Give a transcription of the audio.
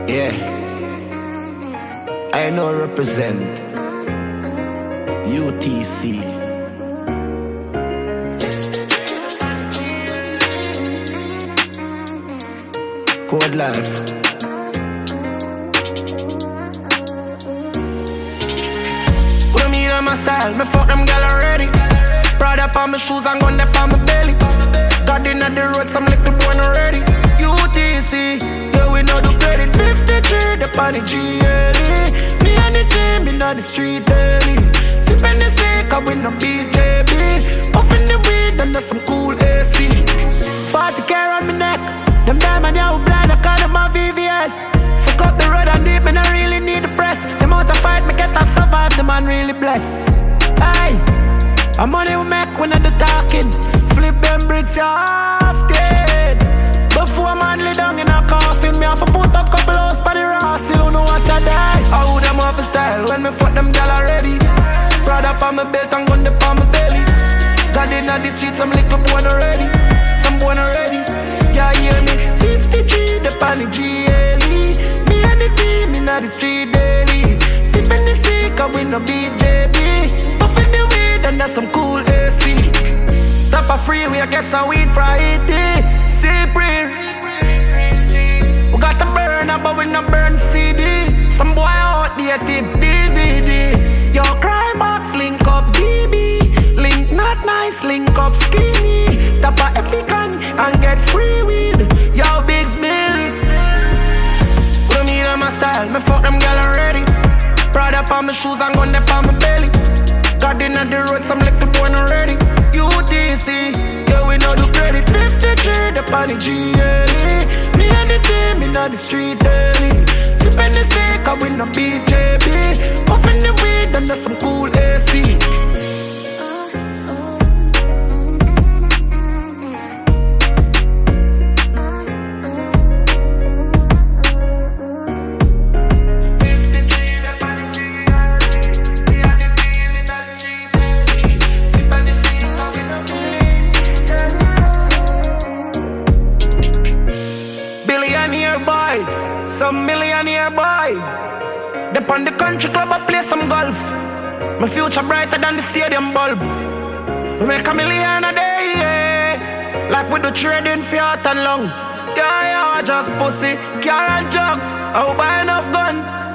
Yeah, I know represent UTC. Code life. Put me in my style, me fuck them gal already. Proud up on my shoes and gun up on my belly. Got in at the road, some little boy already. UTC, yeah we know the credit. 53, the party GLE. Me and the team, me know the street daily. Sippin' the sick, I win no BJB. Puffin' the weed, and that's some cool AC. 40K on my neck. Them diamond, yeah, we blind, I call them my VVS. Fuck up the road and deep, me not really need the press. The amount of fight me get to survive, the man really blessed. Aye, I'm money we make when I do talking. Flip them bricks, you half dead. Before man lay down in a coffin, me have to put up couple hours for the raw, still don't know what I die. I would them off a style when me fuck them gal already. Proud up on my belt and gun up on my belly. Got in the streets, some little boy already. Some boy already. Yeah, hear me, 53, the panic GLE. Me and the team in the street daily. Sippin' the sick, I win no BJB. Puffin' the weed, and that's some cool AC. Stop a free, we get some weed for Haiti. Cyprian, we got to burn, but we not burn CD. Some boy out there did DVD. Yo, crime box, link up DB. Link not nice, link up skinny. Stop a Epican and get free weed. Yo, big smell. Put me in my style, me fuck them gal already. Proud up on my shoes and gun up on my belly. Got in at the road, some little boy already. UTC, yeah we know the credit. 53, the party GLE. Me and the team in the street daily. Sippin' the sick, I win no BJB. Puffin' the weed, and that's some cool AC. Some millionaire boys. They on the country club, I play some golf. My future brighter than the stadium bulb. We make $1 million a day, yeah. Like we do trading for heart and lungs. Yeah, yeah, just pussy, car and drugs. I will buy enough gun.